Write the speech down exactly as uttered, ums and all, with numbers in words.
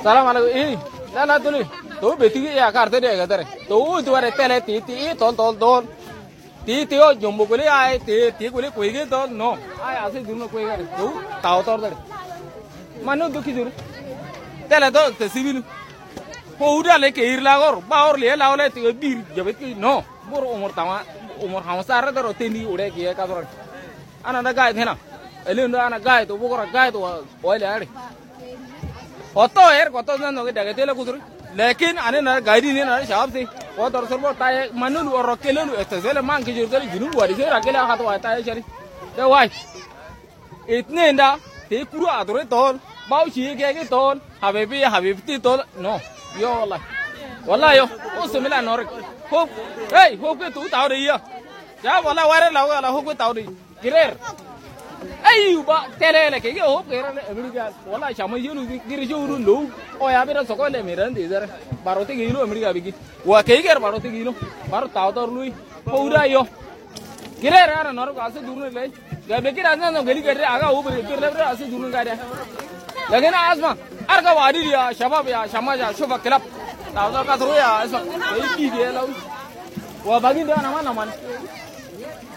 Salam alaikum. Eh, la la tuli. To beti ya karte de ga dare. To tu are tele ti ti tol tol tol. Ti ti o jumbo kuli ai ti ti kuli koi ge to no. Ai ase duno koi ga. To tao tor dare. Manu dukhi juru. Tele to te civil. Ko uda le ke irla gor. Ba or le la ole ti bir jabet ki no. Bor umur tama umur hamsar daro tendi ude ki ka dor. Ana da gai thena. Ele ndo ana gai to bogora gai to oile ari. Oto er koto na no ke daga tele kudur. Lekin ane na gaidi ne na shab se o dor sorbo taye manulu or rokelu estesele man ke jur kali junu wari se rakela ha to taye shari. De wai. Itne nda te kuru adore tol. Bau chi ke ke tol. Habibi habibti tol. No. Yo wallahi. Wallahi yo. O semela nor. Ho. Hey, ho ke tu tao de ya. Ya wallahi ware la wala ho ke tao de. Kirer. Ay ba tele le ke ke ho ke ra America. Wallahi chama yulu giri juru lo. O ya bera soko le miran de zara. Barote gilo America bigi. Wa ke ke barote gilo. Baro tao tor lui. Ho ura yo. Kirer ara nor ko ase durne le. Ga be kira na no gali kare aga ho be kirre bre ase durne ga de. Lekin asma arga wadi ya shabab ya shamaja shufa club. Tao tor ka thro ya asma. Ei ki de la. Wa bagi de na man na man.